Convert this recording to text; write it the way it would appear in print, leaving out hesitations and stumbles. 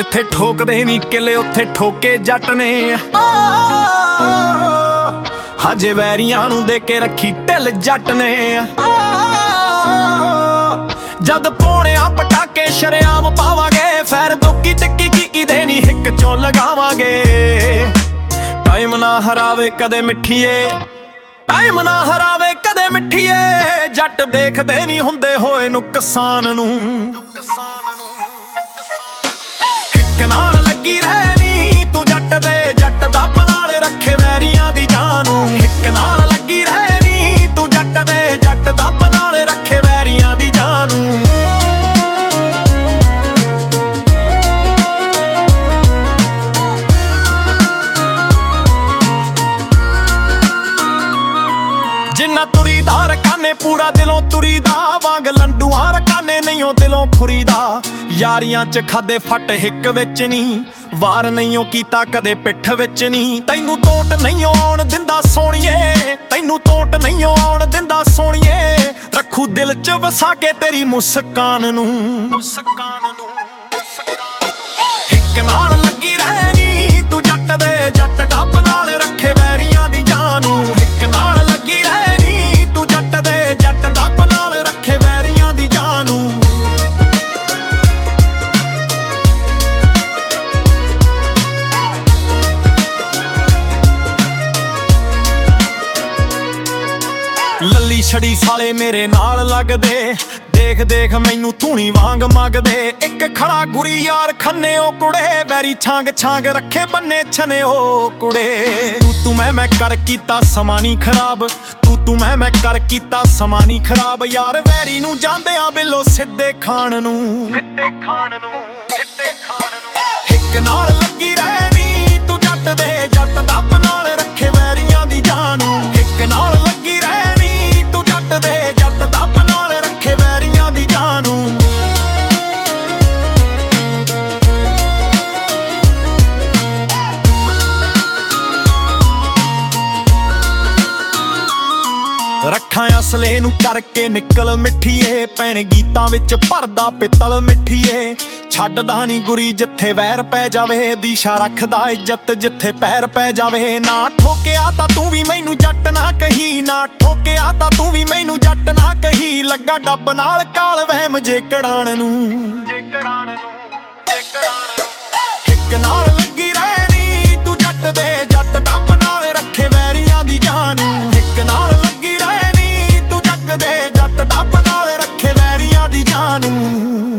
ਜਿੱਥੇ ਠੋਕਦੇ ਨਹੀਂ ਕਿਲੇ ਉੱਥੇ ਠੋਕੇ ਜੱਟ ਨੇ। ਹਜੇ ਵੈਰੀਆਂ ਨੂੰ ਦੇ ਕੇ ਰੱਖੀ ਢਿੱਲ ਜੱਟ ਨੇ। ਜਦ ਪੋਣਿਆ ਪਟਾਕੇ ਸ਼ਰਿਆਮ ਪਾਵਾਂਗੇ, ਫੈਰ ਦੁੱਕੀ ਟਿੱਕੀ ਕੀ ਦੇਣੀ ਹਿੱਕ ਚੋਂ ਲਗਾਵਾਂਗੇ। ਟਾਈਮ ਨਾ ਹਰਾਵੇ ਕਦੇ ਮਿੱਠੀਏ, ਟਾਈਮ ਨਾ ਹਰਾਵੇ ਕਦੇ ਮਿੱਠੀਏ। ਜੱਟ ਦੇਖਦੇ ਨਹੀਂ ਹੁੰਦੇ ਹੋਏ ਨੁਕਸਾਨ ਨੂੰ। ਹਿੱਕ ਨਾਲ ਲੱਗੀ ਰਹਿਣੀ ਤੂੰ ਜੱਟ ਦੇ, ਜੱਟ ਦੱਬ ਨਾਲ ਰੱਖੇ ਵੈਰੀਆਂ ਦੀ ਜਾਨ ਨੂੰ। ਹਿੱਕ ਨਾਲ ਲੱਗੀ ਰਹਿਣੀ ਤੂੰ ਜੱਟ ਦੇ, ਜੱਟ ਦੱਬ ਨਾਲ ਰੱਖੇ ਵੈਰੀਆਂ ਦੀ ਜਾਨ ਨੂੰ। ਜਿੰਨਾ ਤੁਰੀਦਾ ਰਕਾਨੇ ਪੂਰਾ ਦਿਲੋਂ ਤੁਰੀਦਾ, ਵਾਂਗ ਲੰਡੂਆਂ ਰਕਾਨੇ ਨਹੀਂ ਉਹ ਦਿਲੋਂ ਫੁਰੀਦਾ। ਯਾਰੀਆਂ ਚ ਖਾਦੇ ਫੱਟ ਹਿੱਕ ਵਿੱਚ ਨਹੀਂ, ਵਾਰ ਨਹੀਂ ਉਹ ਕੀਤਾ ਕਦੇ ਪਿੱਠ ਵਿੱਚ ਨਹੀਂ। ਤੈਨੂੰ ਟੋਟ ਨਹੀਂ ਆਉਣ ਦਿੰਦਾ ਸੋਹਣੀਏ, ਤੈਨੂੰ ਟੋਟ ਨਹੀਂ ਆਉਣ ਦਿੰਦਾ ਸੋਹਣੀਏ। ਰੱਖੂ ਦਿਲ ਚ ਵਸਾ ਕੇ ਤੇਰੀ ਮੁਸਕਾਨ ਨੂੰ। ਹਿੱਕ ਨਾਲ ਲੱਗੀ ਰਹਿਣੀ ਤੂੰ ਜੱਟ ਦੇ, ਜੱਟ ਡੱਬ ਨਾਲ ਰੱਖੇ ਵੈਰੀਆਂ ਦੀ ਜਾਨ ਨੂੰ। ਹਿੱਕ ਨਾਲ ਲੱਗੀ ਰਹਿਣੀ ਤੂੰ ਜੱਟ ਦੇ, ਜੱਟ ਡੱਬ ਨਾਲ ਰੱਖੇ ਵੈਰੀਆਂ ਦੀ ਜਾਨ ਨੂੰ। ਲੱਲੀ ਛੜੀ ਸਾਲੇ ਮੇਰੇ ਨਾਲ ਲੱਗਦੇ, ਦੇਖ ਦੇਖ ਮੈਨੂੰ ਧੂਣੀ ਵਾਂਗ ਮੰਗਦੇ। ਇੱਕ ਖੜਾ ਗੁਰੀ ਯਾਰ ਖੰਨੇ ਉਹ ਕੁੜੇ, ਵੈਰੀ ਛਾਂਗ ਛਾਂਗ ਰੱਖੇ ਬੰਨੇ ਛਨੇ ਉਹ ਕੁੜੇ। ਤੂੰ ਮੈਂ ਕਰ ਕੀਤਾ ਸਮਾਂ ਨੀ ਖਰਾਬ, ਤੂੰ ਮੈਂ ਕਰ ਕੀਤਾ ਸਮਾਂ ਨੀ ਖਰਾਬ। ਯਾਰ ਵੈਰੀ ਨੂੰ ਜਾਂਦੇ ਆ ਬਿੱਲੋ ਸਿੱਧੇ ਖਾਣ ਨੂੰ। ਹਿੱਕ ਨਾਲ ਲੱਗੀ ਰਹਿਣੀ ਤੂੰ ਜੱਟ ਦੇ, ਜੱਟ ਦੱਬ ਨਾਲ ਰੱਖੇ ਵੈਰੀਆਂ ਦੀ ਜਾਨ ਨੂੰ। ਹਿੱਕ ਨਾਲ ਲੱਗੀ ਰਹਿਣੀ ਤੂੰ ਜੱਟ ਦੇ, ਜੱਟ ਦੱਬ ਨਾਲ ਰੱਖੇ ਵੈਰੀਆਂ ਦੀ ਜਾਨ ਨੂੰ। ਰੱਖਾਂ ਅਸਲੇ ਨੂੰ ਕਰਕੇ ਨਿਕਲ ਮਿੱਠੀਏ, ਭੈਣ ਗੀਤਾਂ ਵਿੱਚ ਭਰਦਾ ਪਿੱਤਲ ਮਿੱਠੀਏ। ਛੱਡਦਾ ਨੀ ਗੁਰੀ ਜਿੱਥੇ ਵੈਰ ਪੈ ਜਾਵੇ, ਦਿਸ਼ਾ ਰੱਖਦਾ ਇੱਜ਼ਤ ਜਿੱਥੇ ਪੈਰ ਪੈ ਜਾਵੇ। ਨਾ ਠੋਕਿਆ ਤਾਂ ਤੂੰ ਵੀ ਮੈਨੂੰ ਜੱਟ ਨਾ ਕਹੀ, ਨਾ ਠੋਕਿਆ ਤਾਂ ਤੂੰ ਵੀ ਮੈਨੂੰ ਜੱਟ ਨਾ ਕਹੀ। ਲੱਗਾ ਡੱਬ ਨਾਲ ਕਾਲ ਵਹਿਮ ਜੇ ਕੜਾਣ ਨੂੰ। ਹਿੱਕ ਨਾਲ ਲੱਗੀ ਰਹਿਣੀ ਤੂੰ ਜੱਟ ਦੇ, ਜੱਟ ਡੱਬ ਨਾਲ ਰੱਖੇ ਵੈਰੀਆਂ ਦੀ ਜਾਨ ਨੂੰ। ਹਿੱਕ ਨਾਲ ਲੱਗੀ ਰਹਿਣੀ ਤੂੰ ਜੱਟ ਦੇ, ਜੱਟ ਡੱਬ ਨਾਲ ਰੱਖੇ ਵੈਰੀਆਂ ਦੀ ਜਾਨ ਨੂੰ।